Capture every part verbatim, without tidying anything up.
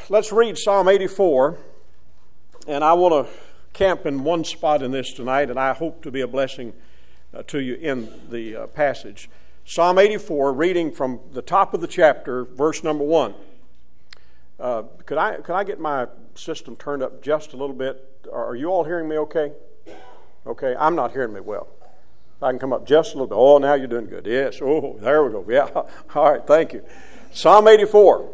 let's read Psalm eighty-four, and I want to camp in one spot in this tonight, and I hope to be a blessing uh, to you in the uh, passage. Psalm eighty-four, reading from the top of the chapter, verse number one. Uh, could I could I get my system turned up just a little bit? Are you all hearing me okay? Okay, I'm not hearing me well. If I can come up just a little bit. Oh, now you're doing good. Yes. Oh, there we go. Yeah. All right, thank you. Psalm eighty-four.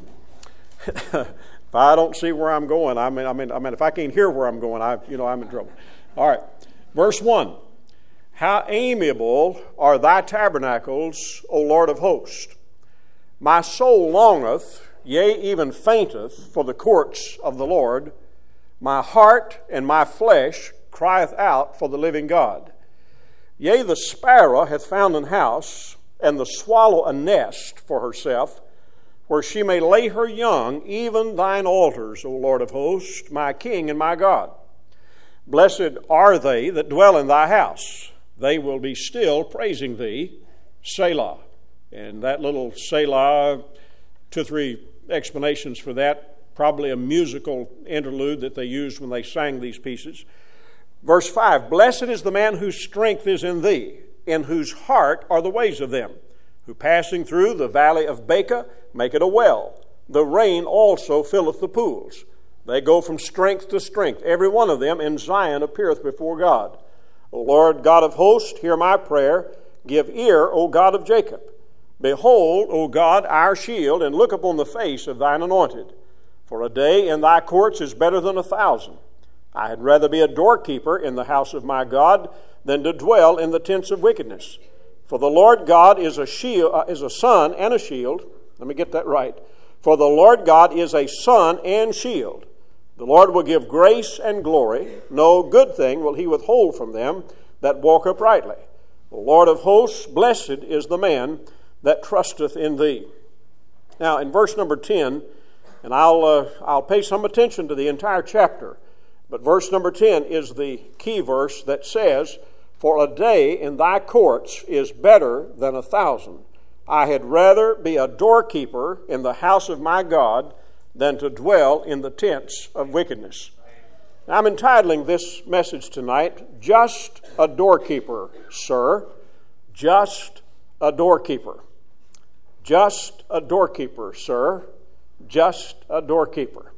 If I don't see where I'm going, I mean, I mean, I mean, if I can't hear where I'm going, I, you know, I'm in trouble. All right, verse one. How amiable are thy tabernacles, O Lord of hosts! My soul longeth, yea, even fainteth, for the courts of the Lord. My heart and my flesh crieth out for the living God. Yea, the sparrow hath found an house, and the swallow a nest for herself, where she may lay her young, even thine altars, O Lord of hosts, my King and my God. Blessed are they that dwell in thy house. They will be still praising thee, Selah. And that little Selah, two or three explanations for that, probably a musical interlude that they used when they sang these pieces. Verse five, blessed is the man whose strength is in thee, in whose heart are the ways of them, who passing through the valley of Baca make it a well. The rain also filleth the pools. They go from strength to strength. Every one of them in Zion appeareth before God. O Lord God of hosts, hear my prayer. Give ear, O God of Jacob. Behold, O God, our shield, and look upon the face of thine anointed. For a day in thy courts is better than a thousand. I had rather be a doorkeeper in the house of my God than to dwell in the tents of wickedness. For the Lord God is a shield, uh, is a sun and a shield. Let me get that right. For the Lord God is a sun and shield. The Lord will give grace and glory. No good thing will he withhold from them that walk uprightly. The Lord of hosts, blessed is the man that trusteth in thee. Now, in verse number ten, and I'll uh, I'll pay some attention to the entire chapter, but verse number ten is the key verse that says, for a day in thy courts is better than a thousand. I had rather be a doorkeeper in the house of my God than to dwell in the tents of wickedness. Now, I'm entitling this message tonight, Just a Doorkeeper, Sir. Just a Doorkeeper. Just a doorkeeper, sir. Just a doorkeeper.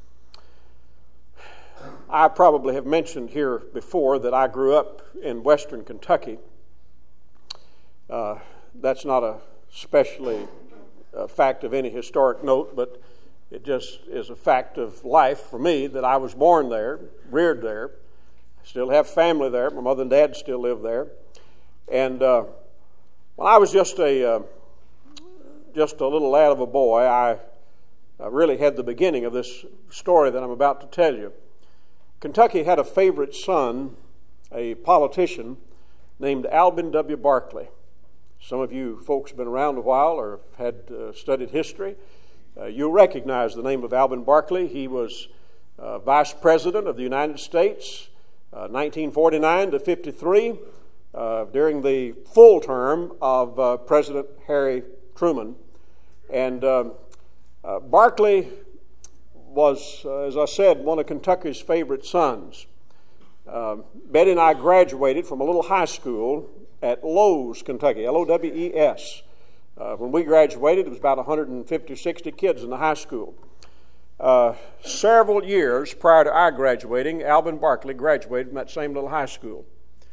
I probably have mentioned here before that I grew up in western Kentucky. Uh, that's not a especially a fact of any historic note, but it just is a fact of life for me that I was born there, reared there. I still have family there. My mother and dad still live there. And uh, when I was just a uh, just a little lad of a boy, I, I really had the beginning of this story that I'm about to tell you. Kentucky had a favorite son, a politician named Alvin W. Barkley. Some of you folks have been around a while or have had uh, studied history. Uh, you'll recognize the name of Alvin Barkley. He was uh, Vice President of the United States, uh, nineteen forty-nine to fifty-three, uh, during the full term of uh, President Harry Truman. And um, uh, Barkley was, uh, as I said, one of Kentucky's favorite sons. Uh, Betty and I graduated from a little high school at Lowes, Kentucky, L O W E S. Uh, when we graduated, it was about one hundred fifty or sixty kids in the high school. Uh, several years prior to our graduating, Alvin Barkley graduated from that same little high school.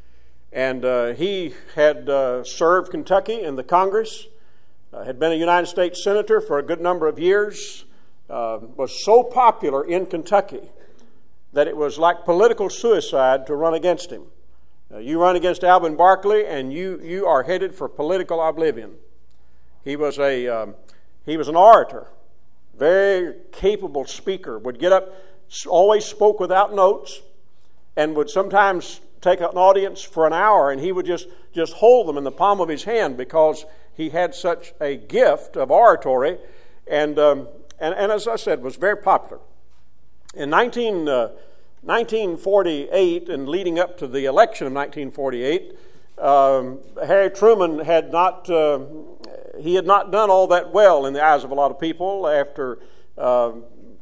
And uh, he had uh, served Kentucky in the Congress, uh, had been a United States Senator for a good number of years, uh, was so popular in Kentucky that it was like political suicide to run against him. Uh, you run against Alvin Barkley, and you you are headed for political oblivion. He was a um, he was an orator, very capable speaker. Would get up, always spoke without notes, and would sometimes take an audience for an hour, and he would just just hold them in the palm of his hand because he had such a gift of oratory, and um, and and as I said, was very popular. In nineteen uh, nineteen forty-eight, and leading up to the election of nineteen forty-eight, um, Harry Truman had not uh, he had not done all that well in the eyes of a lot of people after uh,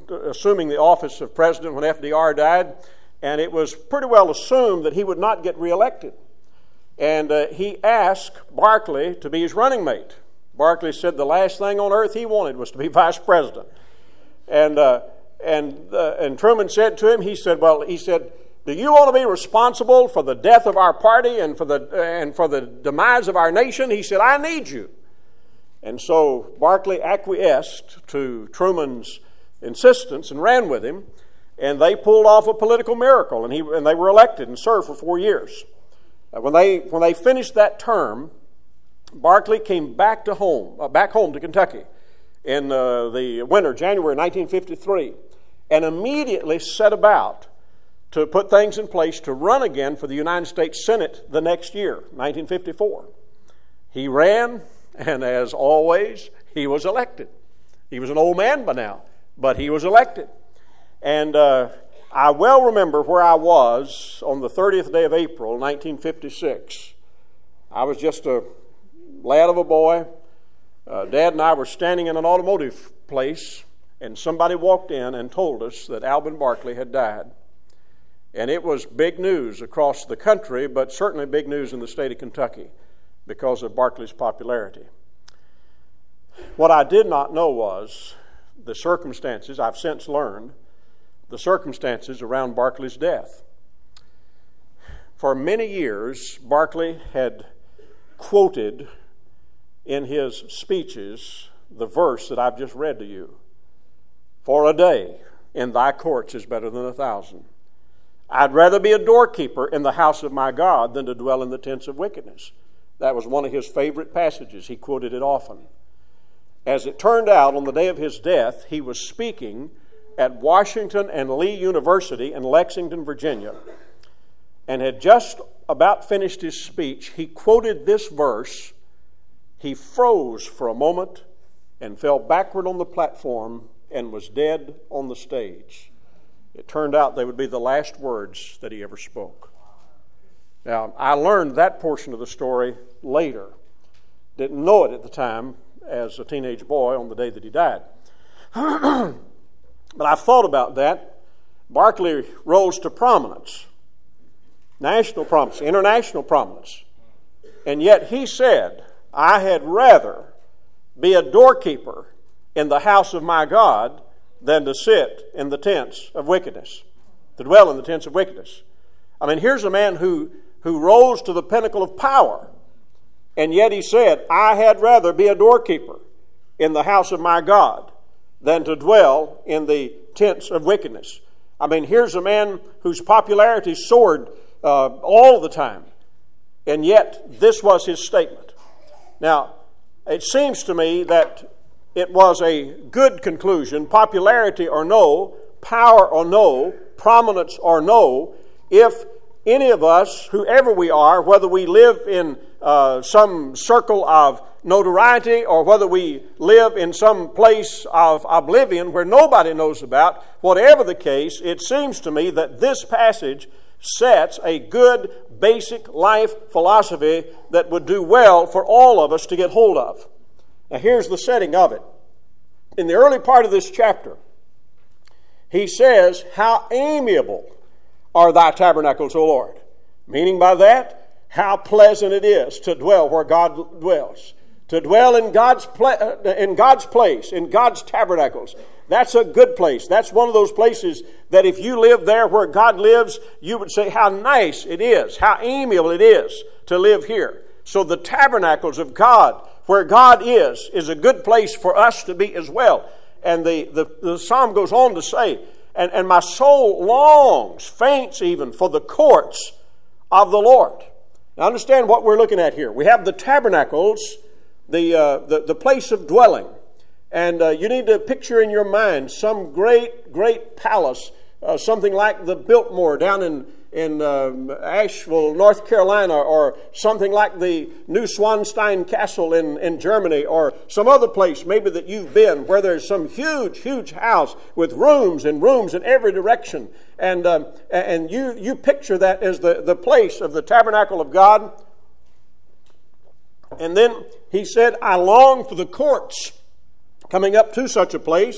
assuming the office of president when F D R died, and it was pretty well assumed that he would not get reelected. And uh, he asked Barkley to be his running mate. Barkley said the last thing on earth he wanted was to be vice president. And uh, and uh, and Truman said to him, he said, well, he said, do you want to be responsible for the death of our party and for the and for the demise of our nation? He said, I need you. And so Barkley acquiesced to Truman's insistence and ran with him, and they pulled off a political miracle, and he and they were elected and served for four years. Uh, when they when they finished that term, Barkley came back to home, uh, back home to Kentucky, in uh, the winter, January nineteen fifty-three, and immediately set about to put things in place to run again for the United States Senate the next year, nineteen fifty-four. He ran, and as always, he was elected. He was an old man by now, but he was elected. And uh, I well remember where I was on the thirtieth day of April, nineteen fifty-six. I was just a lad of a boy. Uh, Dad and I were standing in an automotive place, and somebody walked in and told us that Alvin Barkley had died. And it was big news across the country, but certainly big news in the state of Kentucky because of Barkley's popularity. What I did not know was the circumstances, I've since learned, the circumstances around Barkley's death. For many years, Barkley had quoted in his speeches the verse that I've just read to you. For a day in thy courts is better than a thousand. I'd rather be a doorkeeper in the house of my God than to dwell in the tents of wickedness. That was one of his favorite passages. He quoted it often. As it turned out, on the day of his death, he was speaking at Washington and Lee University in Lexington, Virginia, and had just about finished his speech. He quoted this verse. He froze for a moment and fell backward on the platform and was dead on the stage. It turned out they would be the last words that he ever spoke. Now, I learned that portion of the story later. Didn't know it at the time as a teenage boy on the day that he died. But I thought about that. Barkley rose to prominence, national prominence, international prominence. And yet he said, I had rather be a doorkeeper in the house of my God than to sit in the tents of wickedness, to dwell in the tents of wickedness. I mean, here's a man who, who rose to the pinnacle of power, and yet he said, I had rather be a doorkeeper in the house of my God than to dwell in the tents of wickedness. I mean, here's a man whose popularity soared uh, all the time, and yet this was his statement. Now, it seems to me that it was a good conclusion, popularity or no, power or no, prominence or no, if any of us, whoever we are, whether we live in uh, some circle of notoriety or whether we live in some place of oblivion where nobody knows about, whatever the case, it seems to me that this passage sets a good basic life philosophy that would do well for all of us to get hold of. Now here's the setting of it. In the early part of this chapter, he says, how amiable are thy tabernacles, O Lord. Meaning by that, how pleasant it is to dwell where God dwells. To dwell in God's, pla- in God's place, in God's tabernacles. That's a good place. That's one of those places that if you live there where God lives, you would say how nice it is, how amiable it is to live here. So the tabernacles of God, where God is, is a good place for us to be as well. And the, the, the psalm goes on to say, and, and my soul longs, faints even, for the courts of the Lord. Now understand what we're looking at here. We have the tabernacles, the, uh, the, the place of dwelling. And uh, you need to picture in your mind some great, great palace, uh, something like the Biltmore down in, in um, Asheville, North Carolina, or something like the Neuschwanstein Castle in, in Germany, or some other place maybe that you've been where there's some huge, huge house with rooms and rooms in every direction. And um, and you, you picture that as the, the place of the tabernacle of God. And then he said, I long for the courts. Coming up to such a place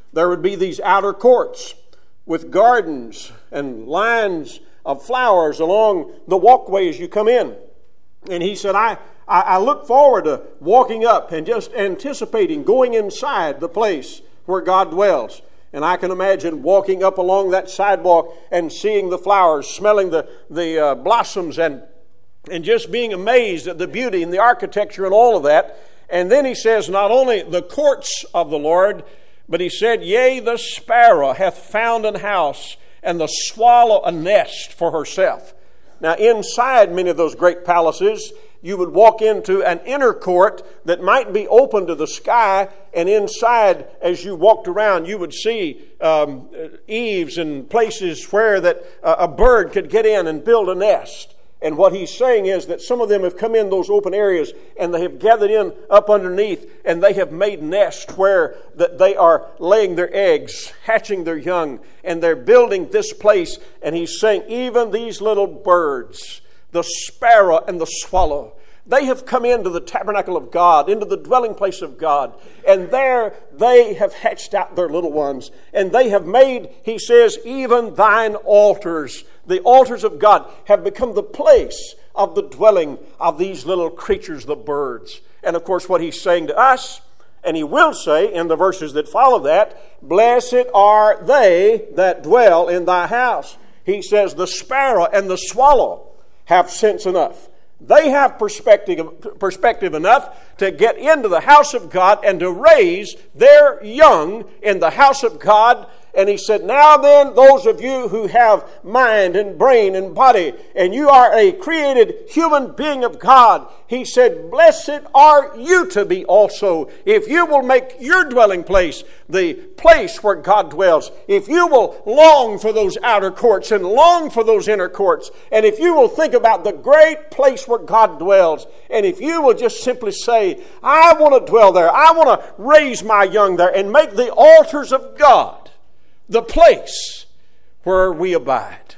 there would be these outer courts with gardens and lines of flowers along the walkway as you come in. And he said, I, I, I look forward to walking up and just anticipating going inside the place where God dwells. And I can imagine walking up along that sidewalk and seeing the flowers, smelling the, the uh, blossoms, and, and just being amazed at the beauty and the architecture and all of that. And then he says, not only the courts of the Lord, but he said, yea, the sparrow hath found an house, and the swallow a nest for herself. Now, inside many of those great palaces, you would walk into an inner court that might be open to the sky, and inside, as you walked around, you would see um, eaves and places where that uh, a bird could get in and build a nest. And what he's saying is that some of them have come in those open areas and they have gathered in up underneath, and they have made nests where that they are laying their eggs, hatching their young, and they're building this place. And he's saying even these little birds, the sparrow and the swallow, they have come into the tabernacle of God, into the dwelling place of God. And there they have hatched out their little ones. And they have made, he says, even thine altars. The altars of God have become the place of the dwelling of these little creatures, the birds. And of course what he's saying to us, and he will say in the verses that follow that, blessed are they that dwell in thy house. He says the sparrow and the swallow have sense enough. They have perspective, perspective enough to get into the house of God and to raise their young in the house of God. And he said, now then, those of you who have mind and brain and body, and you are a created human being of God, he said, blessed are you to be also, if you will make your dwelling place the place where God dwells. If you will long for those outer courts and long for those inner courts, and if you will think about the great place where God dwells, and if you will just simply say, I want to dwell there, I want to raise my young there, and make the altars of God the place where we abide.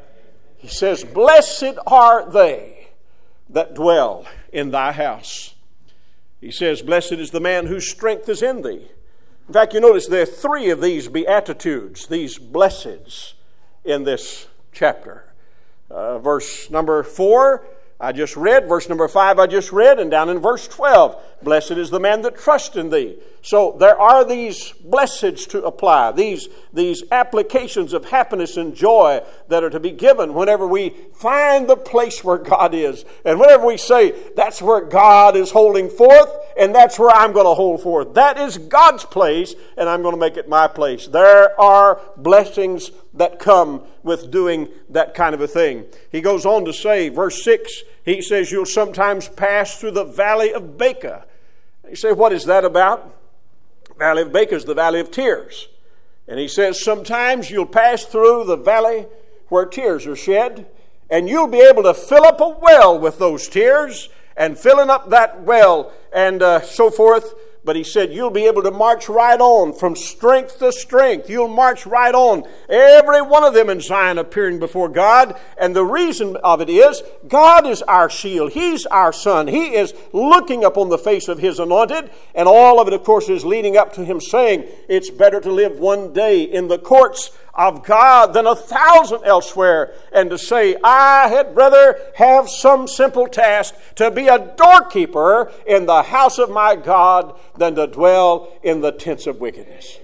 He says, blessed are they that dwell in thy house. He says, blessed is the man whose strength is in thee. In fact, you notice there are three of these beatitudes, these blesseds in this chapter. Uh, verse number four, I just read. Verse number five, I just read. And down in verse twelve, blessed is the man that trusts in thee. So there are these blessings to apply, these, these applications of happiness and joy that are to be given whenever we find the place where God is. And whenever we say, that's where God is holding forth, and that's where I'm going to hold forth. That is God's place, and I'm going to make it my place. There are blessings that come with doing that kind of a thing. He goes on to say, verse six, he says, you'll sometimes pass through the valley of Baca. You say, what is that about? Valley of Baca is the valley of tears. And he says, sometimes you'll pass through the valley where tears are shed, and you'll be able to fill up a well with those tears, and filling up that well, and uh, so forth. But he said, you'll be able to march right on from strength to strength. You'll march right on. Every one of them in Zion appearing before God. And the reason of it is, God is our shield. He's our son. He is looking upon the face of His anointed. And all of it, of course, is leading up to Him saying, it's better to live one day in the courts of God than a thousand elsewhere. And to say, I had rather have some simple task to be a doorkeeper in the house of my God than to dwell in the tents of wickedness.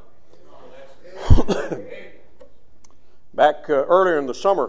Back uh, earlier in the summer,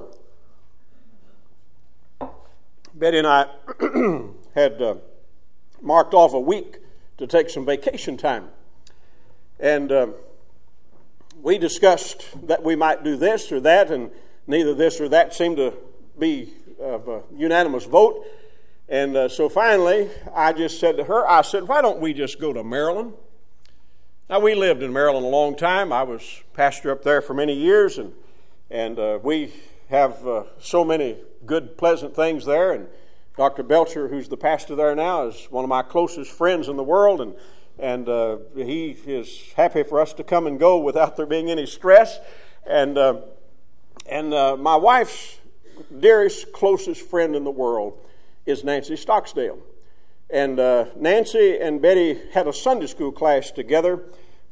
Betty and I had uh, marked off a week to take some vacation time. And uh, we discussed that we might do this or that, and neither this or that seemed to be of a unanimous vote. And uh, so finally, I just said to her, I said, why don't we just go to Maryland? Now, we lived in Maryland a long time. I was pastor up there for many years, and and uh, we have uh, so many good, pleasant things there. And Doctor Belcher, who's the pastor there now, is one of my closest friends in the world, and and uh, he is happy for us to come and go without there being any stress. And uh, and uh, my wife's dearest, closest friend in the world is Nancy Stocksdale. And uh, Nancy and Betty had a Sunday school class together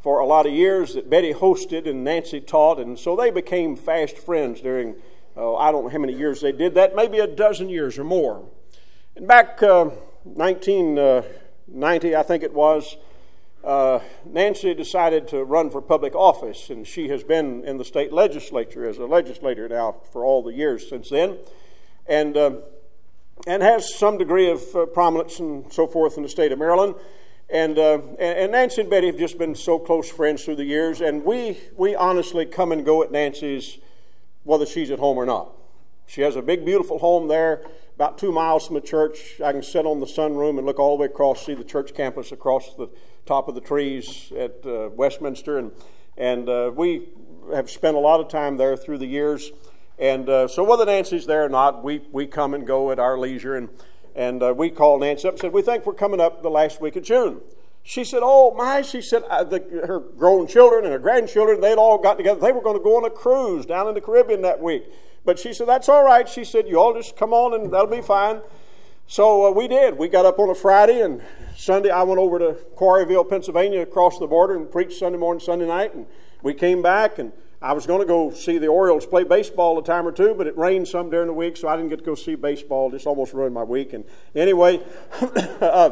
for a lot of years that Betty hosted and Nancy taught, and so they became fast friends during, uh, I don't know how many years they did that, maybe a dozen years or more. And back uh, nineteen ninety, I think it was, uh, Nancy decided to run for public office, and she has been in the state legislature as a legislator now for all the years since then, and uh, and has some degree of uh, prominence and so forth in the state of Maryland. And, uh, and Nancy and Betty have just been so close friends through the years, and we we honestly come and go at Nancy's whether she's at home or not. She has a big, beautiful home there, about two miles from the church. I can sit on the sunroom and look all the way across, see the church campus across the top of the trees at uh, Westminster, and and uh, we have spent a lot of time there through the years. And uh, so whether Nancy's there or not, we we come and go at our leisure. And And uh, we called Nancy up and said, we think we're coming up the last week of June. She said, oh, my, she said, uh, the, her grown children and her grandchildren, they'd all got together. They were going to go on a cruise down in the Caribbean that week. But she said, that's all right. She said, you all just come on and that'll be fine. So uh, we did. We got up on a Friday, and Sunday I went over to Quarryville, Pennsylvania, across the border, and preached Sunday morning, Sunday night. And we came back, and I was going to go see the Orioles play baseball a time or two, but it rained some during the week, so I didn't get to go see baseball. Just almost ruined my week. And anyway, uh,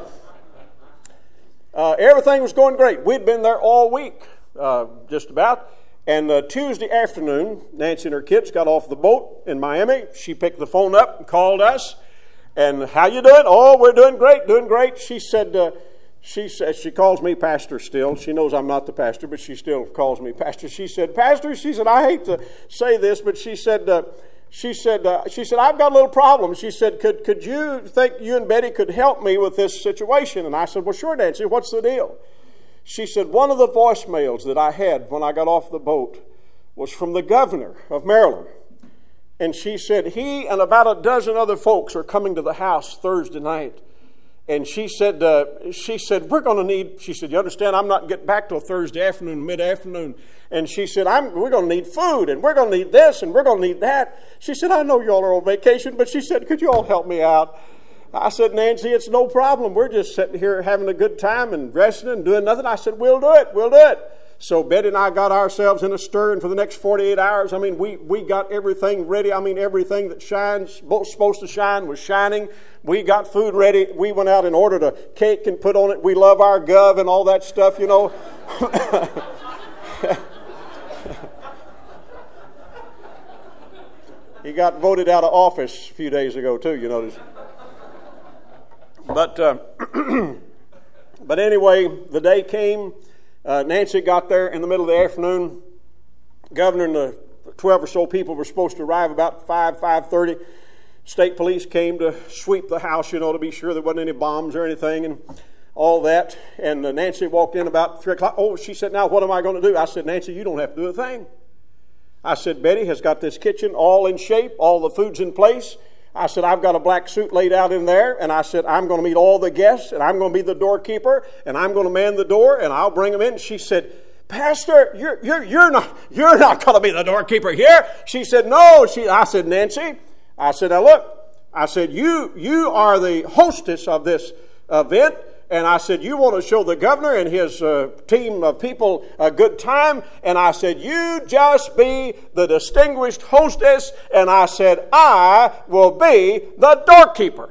uh, everything was going great. We'd been there all week, uh, just about. And uh, Tuesday afternoon, Nancy and her kids got off the boat in Miami. She picked the phone up and called us. And how you doing? Oh, we're doing great, doing great. She said... Uh, She says, she calls me pastor still. She knows I'm not the pastor, but she still calls me pastor. She said, pastor, she said, I hate to say this, but she said, uh, she said, uh, she said, I've got a little problem. She said, could could you think you and Betty could help me with this situation? And I said, well, sure, Nancy, what's the deal? She said, one of the voicemails that I had when I got off the boat was from the governor of Maryland. And she said, he and about a dozen other folks are coming to the house Thursday night. And she said, uh, she said, we're going to need, she said, you understand, I'm not getting back till Thursday afternoon, mid-afternoon. And she said, I'm, we're going to need food, and we're going to need this, and we're going to need that. She said, I know you all are on vacation, but she said, could you all help me out? I said, Nancy, it's no problem. We're just sitting here having a good time and resting and doing nothing. I said, we'll do it, we'll do it. So Betty and I got ourselves in a stir, and for the next forty-eight hours, I mean, we, we got everything ready. I mean, everything that shines, supposed to shine, was shining. We got food ready. We went out and ordered a cake and put on it, we love our gov and all that stuff, you know. He got voted out of office a few days ago, too, you notice. But, uh, but anyway, the day came. Uh, Nancy got there in the middle of the afternoon. Governor and the twelve or so people were supposed to arrive about five, five thirty. State police came to sweep the house, you know, to be sure there wasn't any bombs or anything and all that. And uh, Nancy walked in about three o'clock. Oh, she said, now what am I going to do? I said, Nancy, you don't have to do a thing. I said, Betty has got this kitchen all in shape. All the food's in place. I said, I've got a black suit laid out in there, and I said, I'm going to meet all the guests, and I'm going to be the doorkeeper, and I'm going to man the door, and I'll bring them in. She said, Pastor, you're you're you're not you're not going to be the doorkeeper here. She said, no. She I said, Nancy, I said, now look, I said, you you are the hostess of this event. And I said, you want to show the governor and his uh, team of people a good time. And I said, you just be the distinguished hostess. And I said, I will be the doorkeeper.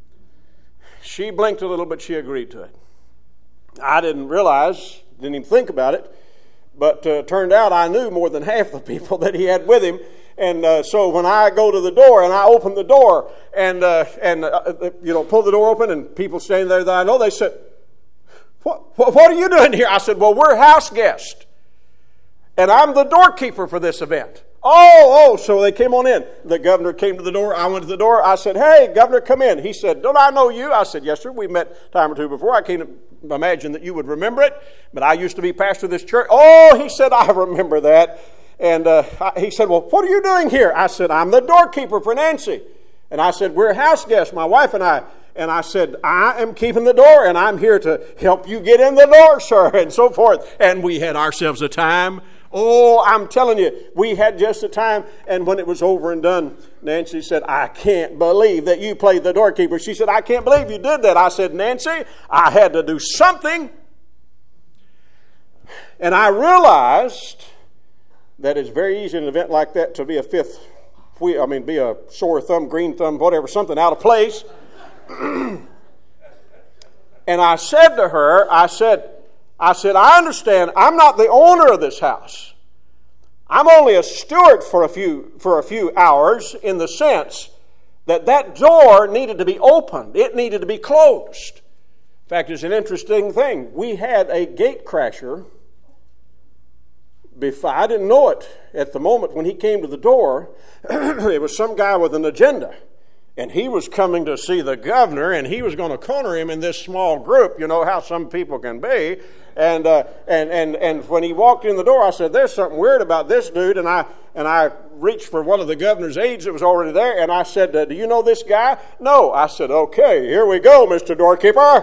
She blinked a little, but she agreed to it. I didn't realize, didn't even think about it. But uh, turned out I knew more than half the people that he had with him. And uh, so when I go to the door and I open the door and, uh, and uh, you know, pull the door open and people standing there that I know, they said, what, what, what are you doing here? I said, well, we're house guests. And I'm the doorkeeper for this event. Oh, oh, so they came on in. The governor came to the door. I went to the door. I said, hey, governor, come in. He said, don't I know you? I said, yes, sir. We've met a time or two before. I can't imagine that you would remember it, but I used to be pastor of this church. Oh, he said, I remember that. And uh, he said, well, what are you doing here? I said, I'm the doorkeeper for Nancy. And I said, we're house guests, my wife and I. And I said, I am keeping the door, and I'm here to help you get in the door, sir, and so forth. And we had ourselves a time. Oh, I'm telling you, we had just a time. And when it was over and done, Nancy said, I can't believe that you played the doorkeeper. She said, I can't believe you did that. I said, Nancy, I had to do something. And I realized that it's very easy in an event like that to be a fifth wheel, I mean, be a sore thumb, green thumb, whatever, something out of place. And I said to her, I said, I said, I understand, I'm not the owner of this house. I'm only a steward for a few for a few hours, in the sense that that door needed to be opened. It needed to be closed. In fact, it's an interesting thing. We had a gate crasher. Before, I didn't know it at the moment when he came to the door. It was some guy with an agenda. And he was coming to see the governor, and he was going to corner him in this small group. You know how some people can be. And uh, and and and when he walked in the door, I said, "There's something weird about this dude." And I and I reached for one of the governor's aides that was already there, and I said, "Do you know this guy?" "No." I said, "Okay, here we go, Mister Doorkeeper."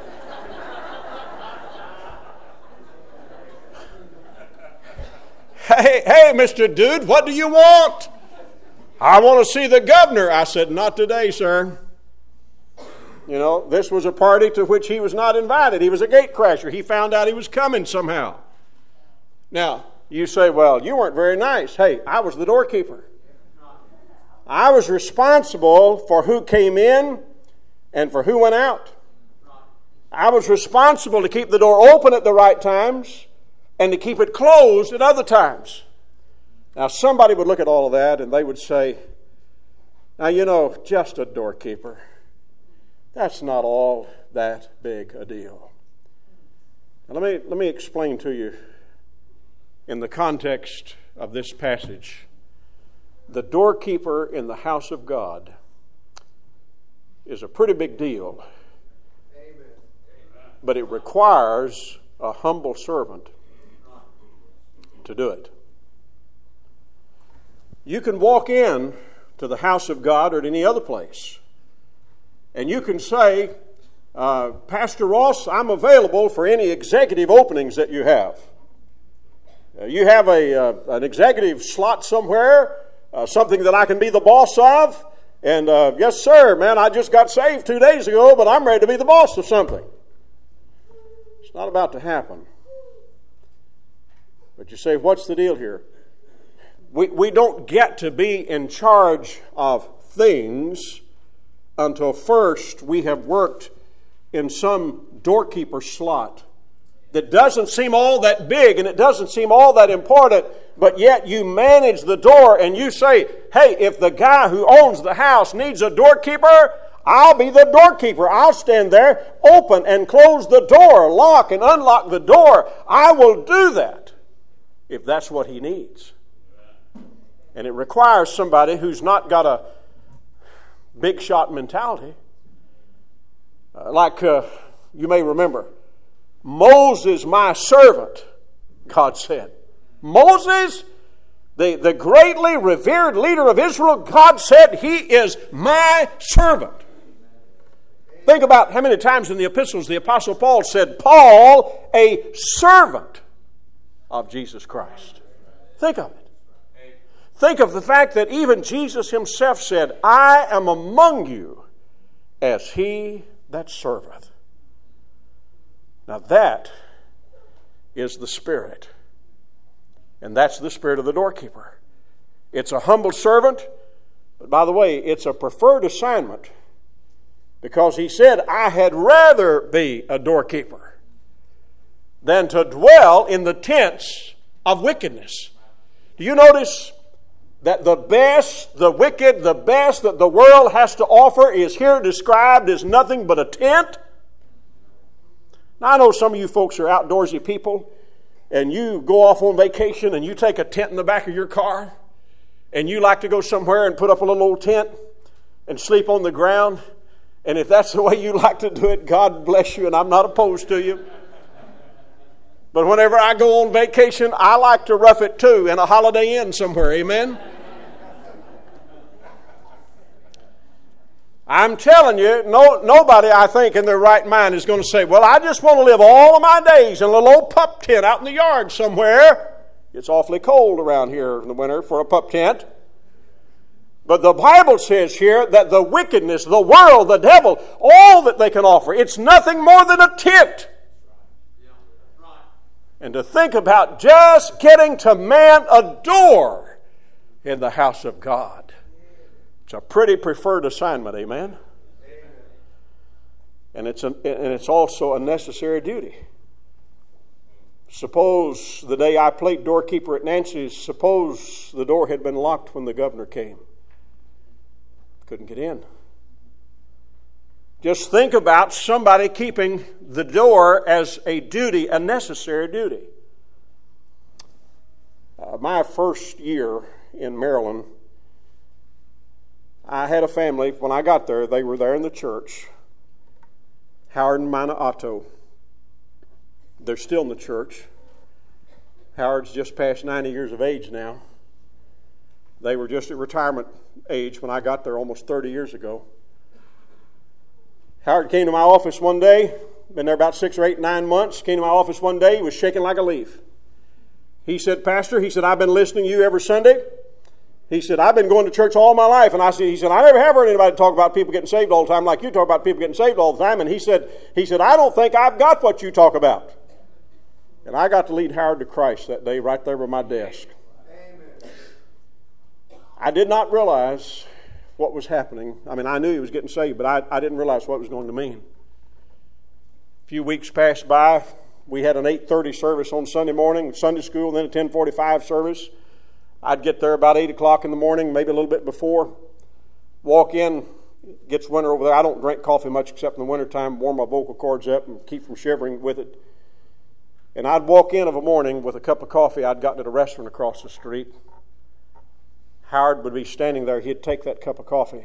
Hey, hey, Mister Dude, what do you want? "I want to see the governor." I said, "Not today, sir." You know, this was a party to which he was not invited. He was a gate crasher. He found out he was coming somehow. Now, you say, "Well, you weren't very nice." Hey, I was the doorkeeper. I was responsible for who came in and for who went out. I was responsible to keep the door open at the right times and to keep it closed at other times. Now, somebody would look at all of that and they would say, "Now, you know, just a doorkeeper. That's not all that big a deal." Now, let me, let me explain to you in the context of this passage. The doorkeeper in the house of God is a pretty big deal. Amen. But it requires a humble servant to do it. You can walk in to the house of God or at any other place, and you can say, uh, "Pastor Ross, I'm available for any executive openings that you have. Uh, you have a uh, an executive slot somewhere, uh, something that I can be the boss of, and uh, yes, sir, man, I just got saved two days ago, but I'm ready to be the boss of something." It's not about to happen. But you say, what's the deal here? We, we don't get to be in charge of things until first we have worked in some doorkeeper slot that doesn't seem all that big and it doesn't seem all that important, but yet you manage the door and you say, "Hey, if the guy who owns the house needs a doorkeeper, I'll be the doorkeeper. I'll stand there, open and close the door, lock and unlock the door. I will do that if that's what he needs." And it requires somebody who's not got a big shot mentality. Uh, like uh, you may remember, "Moses, my servant," God said. Moses, the, the greatly revered leader of Israel, God said, "He is my servant." Think about how many times in the epistles the Apostle Paul said, "Paul, a servant of Jesus Christ." Think of it. Think of the fact that even Jesus himself said, "I am among you as he that serveth." Now that is the spirit. And that's the spirit of the doorkeeper. It's a humble servant, but by the way, it's a preferred assignment, because he said, "I had rather be a doorkeeper than to dwell in the tents of wickedness." Do you notice that the best, the wicked, the best that the world has to offer is here described as nothing but a tent? Now, I know some of you folks are outdoorsy people, and you go off on vacation and you take a tent in the back of your car, and you like to go somewhere and put up a little old tent and sleep on the ground. And if that's the way you like to do it, God bless you, and I'm not opposed to you. But whenever I go on vacation, I like to rough it too in a Holiday Inn somewhere. Amen? I'm telling you, no, nobody, I think, in their right mind is going to say, "Well, I just want to live all of my days in a little old pup tent out in the yard somewhere." It's awfully cold around here in the winter for a pup tent. But the Bible says here that the wickedness, the world, the devil, all that they can offer, it's nothing more than a tent. And to think about just getting to man a door in the house of God. It's a pretty preferred assignment, amen? And it's, a, and it's also a necessary duty. Suppose the day I played doorkeeper at Nancy's, suppose the door had been locked when the governor came. Couldn't get in. Just think about somebody keeping the door as a duty, a necessary duty. Uh, my first year in Maryland, I had a family. When I got there, they were there in the church. Howard and Mina Otto. They're still in the church. Howard's just past ninety years of age now. They were just at retirement age when I got there almost thirty years ago. Howard came to my office one day, been there about six or eight, nine months, came to my office one day, he was shaking like a leaf. He said, Pastor, he said, I've been listening to you every Sunday. He said, I've been going to church all my life. And I said, he said, I never have heard anybody talk about people getting saved all the time like you talk about people getting saved all the time. And he said, he said, I don't think I've got what you talk about. And I got to lead Howard to Christ that day right there by my desk. Amen. I did not realize what was happening. I mean, I knew he was getting saved, but I, I didn't realize what it was going to mean. A few weeks passed by. We had an eight thirty service on Sunday morning, Sunday school, and then a ten forty-five service. I'd get there about eight o'clock in the morning, maybe a little bit before. Walk in, gets winter over there. I don't drink coffee much except in the wintertime, warm my vocal cords up and keep from shivering with it. And I'd walk in of a morning with a cup of coffee I'd gotten at a restaurant across the street. Howard would be standing there. He'd take that cup of coffee.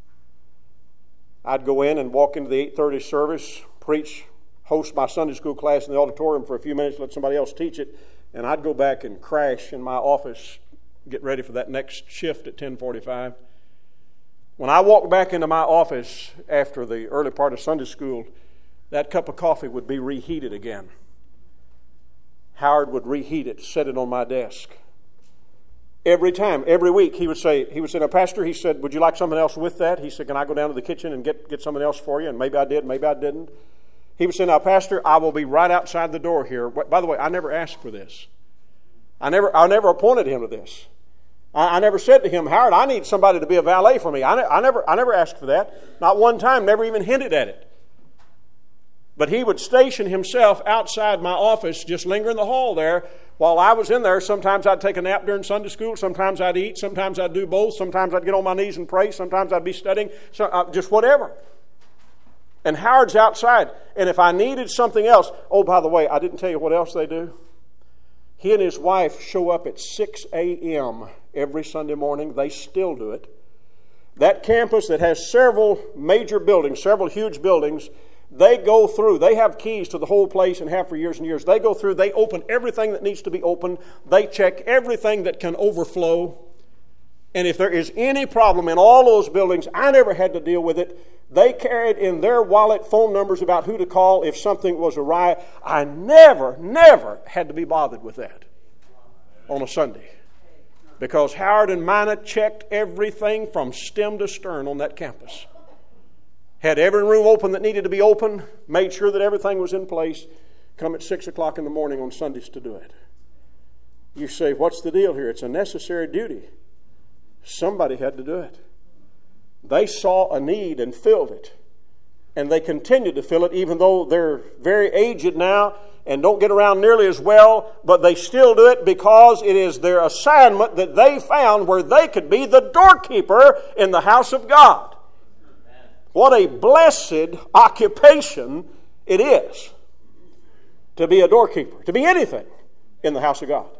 I'd go in and walk into the eight thirty service, preach, host my Sunday school class in the auditorium for a few minutes, let somebody else teach it, and I'd go back and crash in my office, get ready for that next shift at ten forty-five. When I walked back into my office after the early part of Sunday school, that cup of coffee would be reheated again. Howard would reheat it, set it on my desk. Every time, every week, he would say, he would say, now, Pastor, he said, would you like something else with that? He said, can I go down to the kitchen and get, get something else for you? And maybe I did, maybe I didn't. He would say, now, Pastor, I will be right outside the door here. By the way, I never asked for this. I never I never appointed him to this. I, I never said to him, Howard, I need somebody to be a valet for me. I, ne- I never I never asked for that. Not one time, never even hinted at it. But he would station himself outside my office, just linger in the hall there. While I was in there, sometimes I'd take a nap during Sunday school. Sometimes I'd eat. Sometimes I'd do both. Sometimes I'd get on my knees and pray. Sometimes I'd be studying. So, uh, just whatever. And Howard's outside. And if I needed something else, oh, by the way, I didn't tell you what else they do. He and his wife show up at six a.m. every Sunday morning. They still do it. That campus that has several major buildings, several huge buildings, they go through. They have keys to the whole place and have for years and years. They go through. They open everything that needs to be opened. They check everything that can overflow. And if there is any problem in all those buildings, I never had to deal with it. They carried in their wallet phone numbers about who to call if something was awry. I never, never had to be bothered with that on a Sunday. Because Howard and Mina checked everything from stem to stern on that campus. Had every room open that needed to be open, made sure that everything was in place, come at six o'clock in the morning on Sundays to do it. You say, what's the deal here? It's a necessary duty. Somebody had to do it. They saw a need and filled it. And they continue to fill it even though they're very aged now and don't get around nearly as well, but they still do it because it is their assignment that they found where they could be the doorkeeper in the house of God. What a blessed occupation it is to be a doorkeeper, to be anything in the house of God.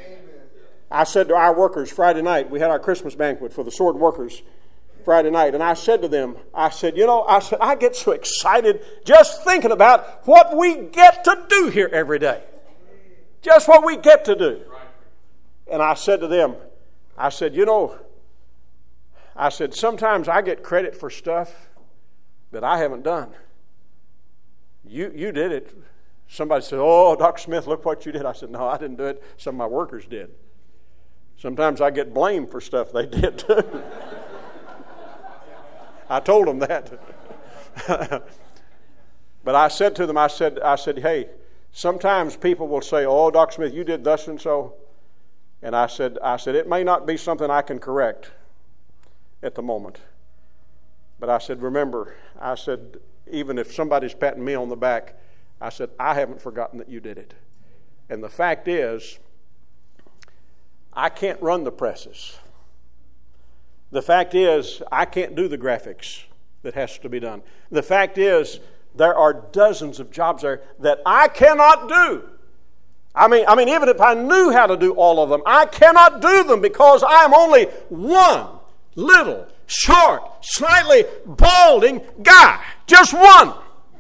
I said to our workers Friday night, we had our Christmas banquet for the sword workers Friday night, and I said to them, I said, you know, I said, I get so excited just thinking about what we get to do here every day. Just what we get to do. And I said to them, I said, you know, I said, sometimes I get credit for stuff that I haven't done. You you did it. Somebody said, oh, Doctor Smith, look what you did. I said, no, I didn't do it. Some of my workers did. Sometimes I get blamed for stuff they did too. I told them that. But I said to them, I said, I said, hey, Sometimes people will say, oh, Doctor Smith, you did thus and so. And I said, I said, it may not be something I can correct at the moment. But I said, remember, I said, even if somebody's patting me on the back, I said, I haven't forgotten that you did it. And the fact is, I can't run the presses. The fact is, I can't do the graphics that has to be done. The fact is, there are dozens of jobs there that I cannot do. I mean, I mean, even if I knew how to do all of them, I cannot do them because I am only one little, short, slightly balding guy. Just one.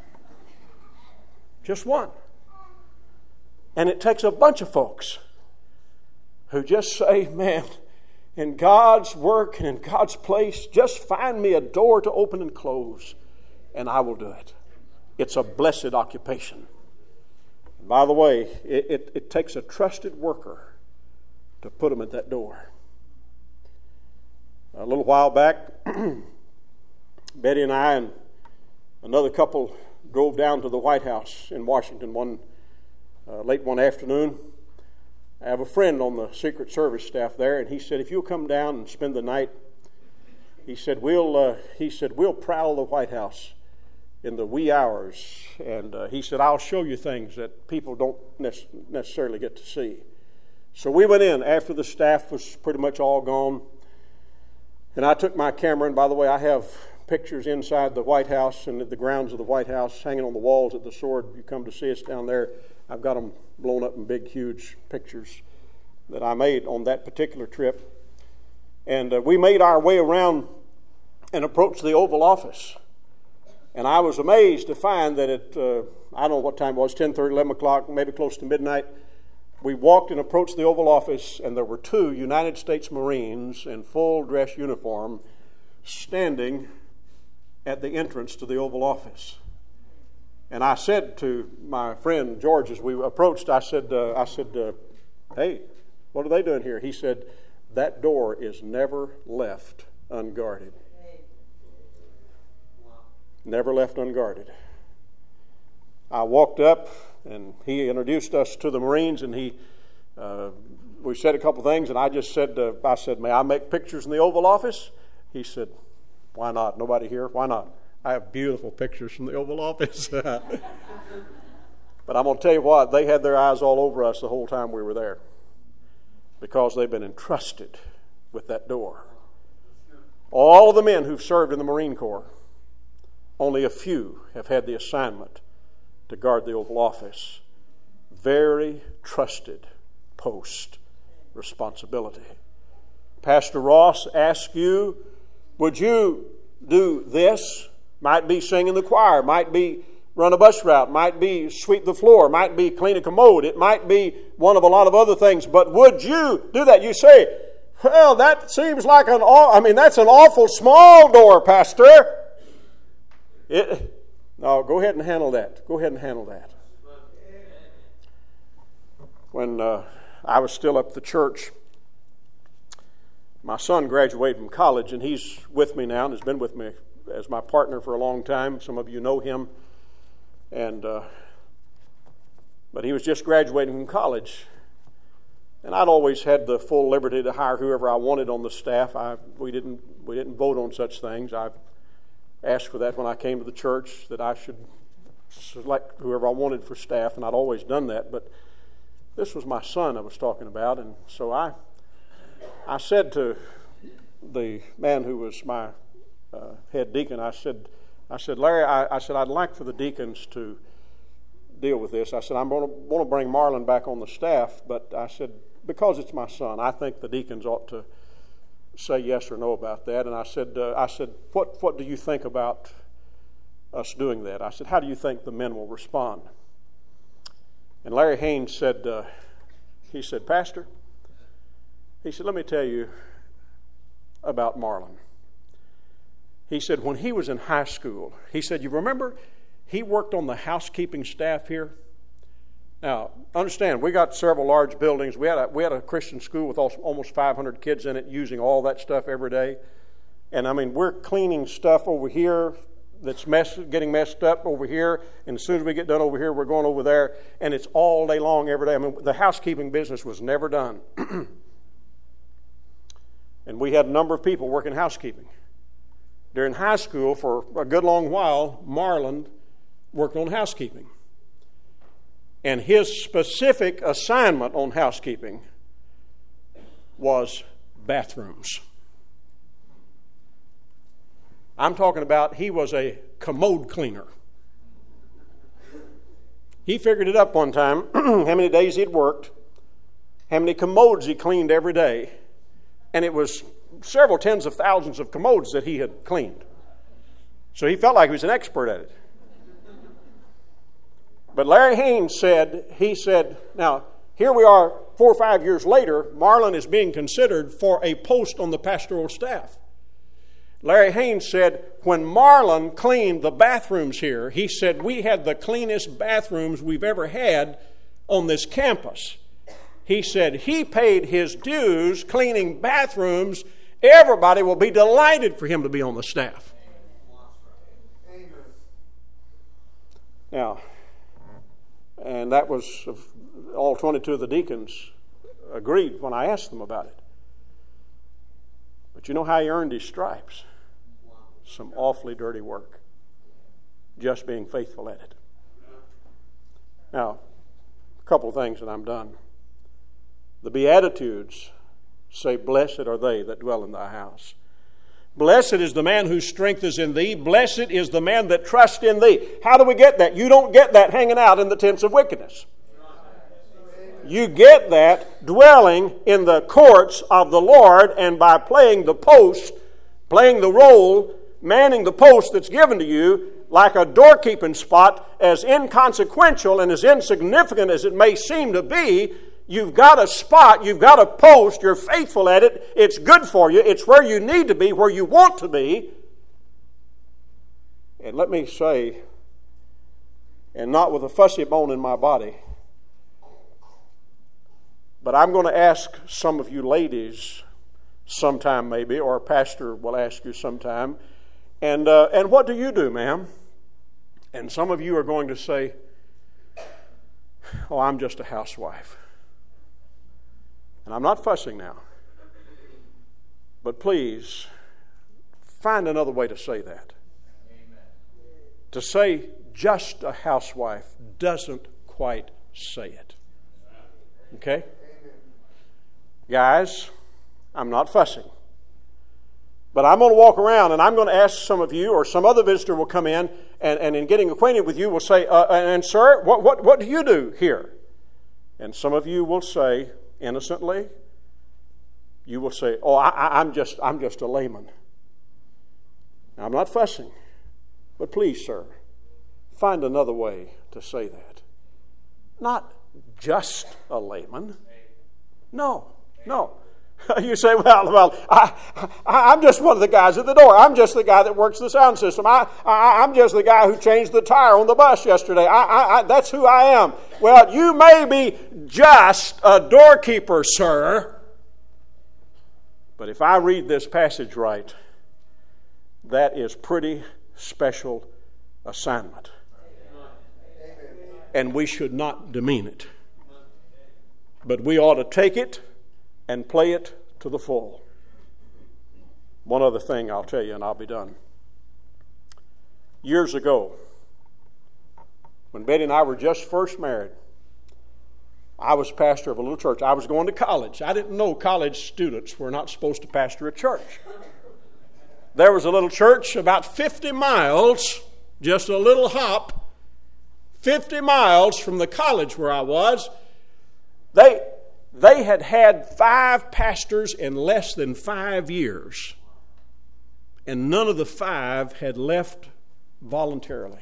Just one. And it takes a bunch of folks who just say, man, in God's work and in God's place, just find me a door to open and close, and I will do it. It's a blessed occupation. By the way, it, it, it takes a trusted worker to put them at that door. A little while back, Betty and I and another couple drove down to the White House in Washington one uh, late one afternoon. I have a friend on the Secret Service staff there, and he said, if you'll come down and spend the night, he said, we'll, uh, he said, we'll prowl the White House in the wee hours, and uh, he said, I'll show you things that people don't ne- necessarily get to see. So we went in after the staff was pretty much all gone, and I took my camera, and by the way, I have pictures inside the White House and at the grounds of the White House hanging on the walls at the Sword. You come to see us down there, I've got them blown up in big, huge pictures that I made on that particular trip. And uh, we made our way around and approached the Oval Office. And I was amazed to find that at, uh, I don't know what time it was, ten thirty, eleven o'clock, maybe close to midnight, we walked and approached the Oval Office, and there were two United States Marines in full dress uniform standing at the entrance to the Oval Office. And I said to my friend George as we approached, I said, uh, I said, uh, hey, what are they doing here? He said, that door is never left unguarded. Never left unguarded. I walked up, and he introduced us to the Marines, and he, uh, we said a couple things, and I just said, uh, I said, may I make pictures in the Oval Office? He said, why not? Nobody here? Why not? I have beautiful pictures from the Oval Office. But I'm going to tell you what, they had their eyes all over us the whole time we were there because they've been entrusted with that door. All of the men who've served in the Marine Corps, only a few have had the assignment to guard the Oval Office. Very trusted post responsibility. Pastor Ross asks you, would you do this? Might be sing in the choir, might be run a bus route, might be sweep the floor, might be clean a commode, it might be one of a lot of other things, but would you do that? You say, well, that seems like an, I mean, that's an awful small door, Pastor. It, no, go ahead and handle that. Go ahead and handle that. When uh, I was still up at the church, my son graduated from college, and he's with me now and has been with me as my partner for a long time. Some of you know him. And uh, but he was just graduating from college. And I'd always had the full liberty to hire whoever I wanted on the staff. I, we didn't we didn't vote on such things. I asked for that when I came to the church, that I should select whoever I wanted for staff, and I'd always done that. But this was my son I was talking about, and so I I said to the man who was my uh, head deacon, I said, I said, Larry, I, I said, I'd like for the deacons to deal with this. I said, I'm going to want to bring Marlon back on the staff, but I said, because it's my son, I think the deacons ought to say yes or no about that. And I said, uh, I said, what what do you think about us doing that? I said, how do you think the men will respond? And Larry Haynes said, uh, he said, Pastor, he said, let me tell you about Marlon. He said, when he was in high school, he said, you remember he worked on the housekeeping staff here? Now, understand, we got several large buildings. We had a, we had a Christian school with almost five hundred kids in it using all that stuff every day. And, I mean, we're cleaning stuff over here that's mess, getting messed up over here, and as soon as we get done over here, we're going over there, and it's all day long, every day. I mean, the housekeeping business was never done. And we had a number of people working housekeeping. During high school, for a good long while, Marlon worked on housekeeping. And his specific assignment on housekeeping was bathrooms. I'm talking about he was a commode cleaner. He figured it up one time, how many days he'd worked, how many commodes he cleaned every day, and it was several tens of thousands of commodes that he had cleaned. So he felt like he was an expert at it. But Larry Haynes said, he said, now, here we are four or five years later, Marlon is being considered for a post on the pastoral staff. Larry Haynes said, when Marlon cleaned the bathrooms here, he said, we had the cleanest bathrooms we've ever had on this campus. He said, he paid his dues cleaning bathrooms. Everybody will be delighted for him to be on the staff. Now, and that was, all twenty-two of the deacons agreed when I asked them about it. But you know how he earned his stripes? Some awfully dirty work. Just being faithful at it. Now, a couple of things and I'm done. The Beatitudes say, blessed are they that dwell in thy house. Blessed is the man whose strength is in thee. Blessed is the man that trusts in thee. How do we get that? You don't get that hanging out in the tents of wickedness. You get that dwelling in the courts of the Lord and by playing the post, playing the role, manning the post that's given to you, like a doorkeeping spot, as inconsequential and as insignificant as it may seem to be. You've got a spot, you've got a post, you're faithful at it, it's good for you, it's where you need to be, where you want to be. And let me say, and not with a fussy bone in my body, but I'm going to ask some of you ladies sometime maybe, or a pastor will ask you sometime, and, uh, and what do you do, ma'am? And some of you are going to say, oh, I'm just a housewife. And I'm not fussing now. But please, find another way to say that. Amen. To say just a housewife doesn't quite say it. Okay? Amen. Guys, I'm not fussing. But I'm going to walk around and I'm going to ask some of you, or some other visitor will come in and, and in getting acquainted with you will say, uh, and sir, what, what, what do you do here? And some of you will say, innocently, you will say, oh, I, I, I'm just I'm just a layman. Now, I'm not fussing, but please, sir, find another way to say that. Not just a layman. No, no. You say, well, well, I, I, I'm just one of the guys at the door. I'm just the guy that works the sound system. I, I, I'm just the guy who changed the tire on the bus yesterday. I, I, I, that's who I am. Well, you may be just a doorkeeper, sir. But if I read this passage right, that is pretty special assignment. And we should not demean it. But we ought to take it and play it to the full. One other thing I'll tell you, and I'll be done. Years ago, when Betty and I were just first married, I was pastor of a little church. I was going to college. I didn't know college students were not supposed to pastor a church. There was a little church about fifty miles, just a little hop, fifty miles from the college where I was. They... They had had five pastors in less than five years, and none of the five had left voluntarily.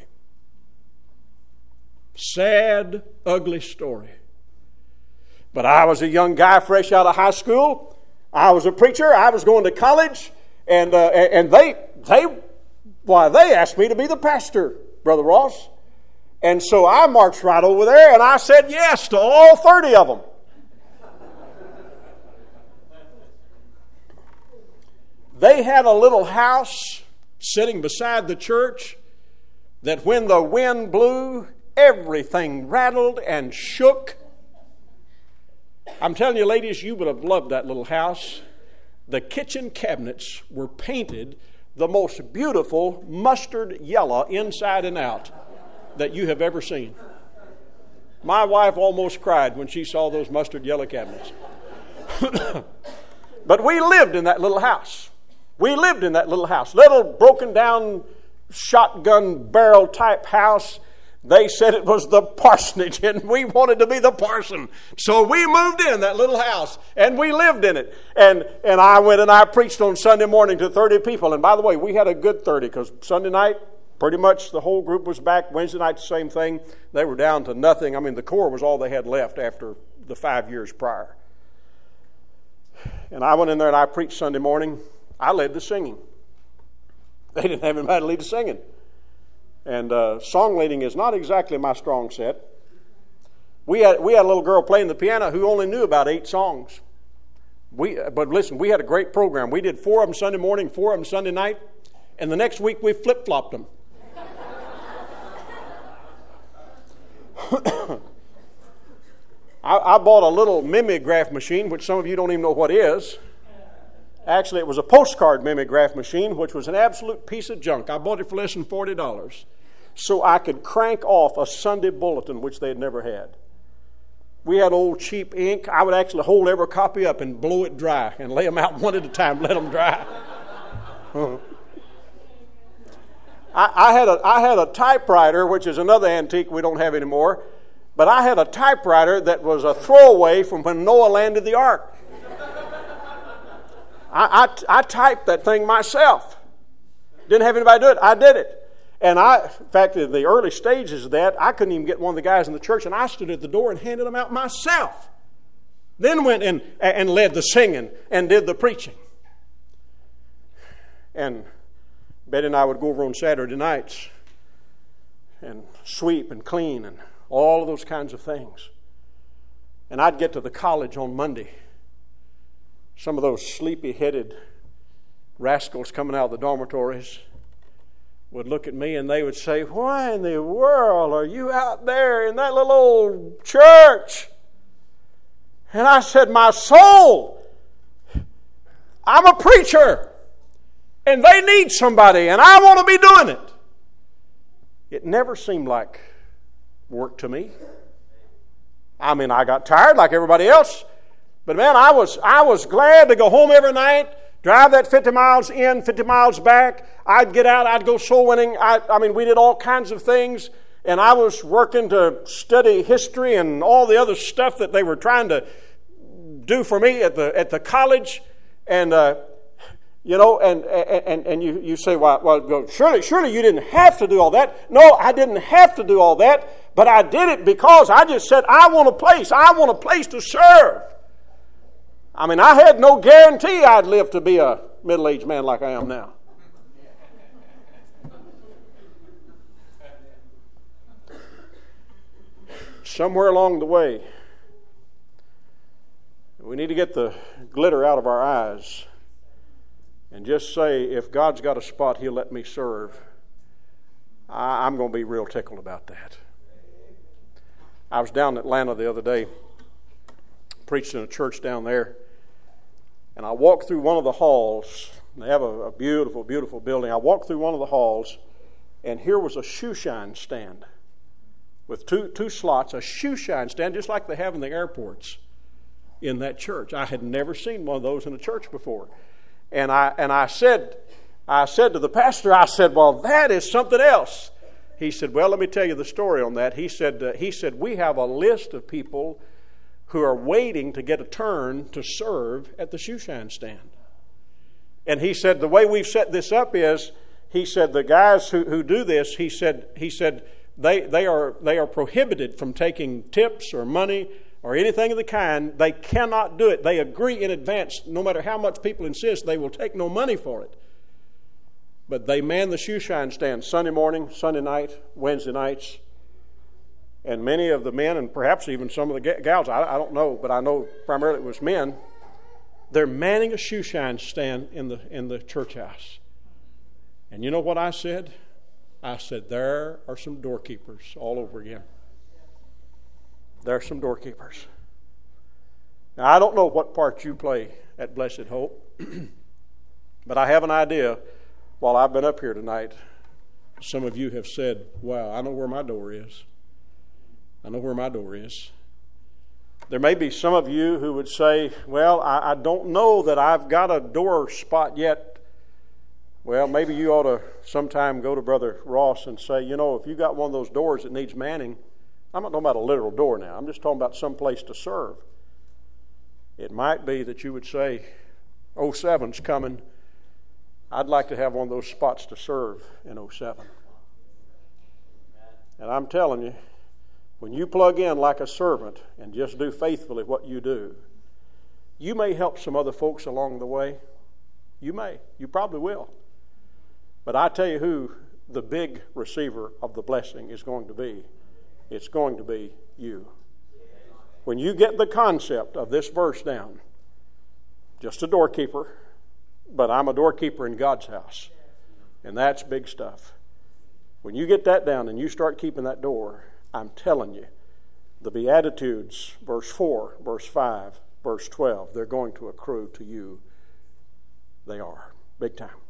Sad, ugly story. But I was a young guy fresh out of high school. I was a preacher. I was going to college, and uh, and they they why they asked me to be the pastor, Brother Ross, and so I marched right over there, and I said yes to all thirty of them. They had a little house sitting beside the church that when the wind blew, everything rattled and shook. I'm telling you, ladies, you would have loved that little house. The kitchen cabinets were painted the most beautiful mustard yellow inside and out that you have ever seen. My wife almost cried when she saw those mustard yellow cabinets. But we lived in that little house. We lived in that little house. Little broken down shotgun barrel type house. They said it was the parsonage, and we wanted to be the parson. So we moved in that little house, and we lived in it. And and I went and I preached on Sunday morning to thirty people. And by the way, we had a good thirty, because Sunday night, pretty much the whole group was back. Wednesday night, the same thing. They were down to nothing. I mean, the core was all they had left after the five years prior. And I went in there and I preached Sunday morning. I led the singing. They didn't have anybody to lead the singing. And uh, song leading is not exactly my strong set. We had we had a little girl playing the piano who only knew about eight songs. We but listen, we had a great program. We did four of them Sunday morning, four of them Sunday night, and the next week we flip flopped them. I, I bought a little mimeograph machine, which some of you don't even know what is. Actually, it was a postcard mimeograph machine, which was an absolute piece of junk. I bought it for less than forty dollars so I could crank off a Sunday bulletin, which they had never had. We had old cheap ink. I would actually hold every copy up and blow it dry and lay them out one at a time, let them dry. I, I, had a, I had a typewriter, which is another antique we don't have anymore, but I had a typewriter that was a throwaway from when Noah landed the ark. I, I, I typed that thing myself. Didn't have anybody do it. I did it. And I, in fact, in the early stages of that, I couldn't even get one of the guys in the church, and I stood at the door and handed them out myself. Then went and, and led the singing and did the preaching. And Betty and I would go over on Saturday nights and sweep and clean and all of those kinds of things. And I'd get to the college on Monday. Some of those sleepy-headed rascals coming out of the dormitories would look at me and they would say, "Why in the world are you out there in that little old church?" And I said, "My soul, I'm a preacher, and they need somebody, and I want to be doing it." It never seemed like work to me. I mean, I got tired like everybody else. But man, I was I was glad to go home every night, drive that fifty miles in, fifty miles back. I'd get out, I'd go soul winning. I, I mean, we did all kinds of things. And I was working to study history and all the other stuff that they were trying to do for me at the at the college. And, uh, you know, and and, and you, you say, well, well, surely, surely you didn't have to do all that. No, I didn't have to do all that. But I did it because I just said, I want a place. I want a place to serve. I mean, I had no guarantee I'd live to be a middle-aged man like I am now. Somewhere along the way, we need to get the glitter out of our eyes and just say, if God's got a spot He'll let me serve, I, I'm going to be real tickled about that. I was down in Atlanta the other day, preached in a church down there. And I walked through one of the halls. They have a, a beautiful, beautiful building. I walked through one of the halls, and here was a shoe shine stand with two two slots, a shoe shine stand, just like they have in the airports in that church. I had never seen one of those in a church before. And I and I said, I said to the pastor, I said, "Well, that is something else." He said, "Well, let me tell you the story on that." He said, uh, he said, "We have a list of people who are waiting to get a turn to serve at the shoe shine stand." And he said, the way we've set this up is, he said, the guys who, who do this, he said, he said they, they are they are prohibited from taking tips or money or anything of the kind. They cannot do it. They agree in advance, no matter how much people insist, they will take no money for it. But they man the shoe shine stand Sunday morning, Sunday night, Wednesday nights. And many of the men, and perhaps even some of the gals, I, I don't know, but I know primarily it was men, they're manning a shoe shine stand in the in the church house. And you know what I said? I said, there are some doorkeepers all over again. There are some doorkeepers. Now, I don't know what part you play at Blessed Hope, but I have an idea while I've been up here tonight. Some of you have said, wow, I know where my door is. I know where my door is. There may be some of you who would say, well, I, I don't know that I've got a door spot yet. Well, maybe you ought to sometime go to Brother Ross and say, you know, if you got one of those doors that needs manning, I'm not talking about a literal door now. I'm just talking about some place to serve. It might be that you would say, oh seven's coming. I'd like to have one of those spots to serve in oh seven. And I'm telling you, when you plug in like a servant and just do faithfully what you do, you may help some other folks along the way. You may. You probably will. But I tell you who the big receiver of the blessing is going to be. It's going to be you. When you get the concept of this verse down, just a doorkeeper, but I'm a doorkeeper in God's house. And that's big stuff. When you get that down and you start keeping that door, I'm telling you, the Beatitudes, verse four, verse five, verse twelve, they're going to accrue to you. They are. Big time.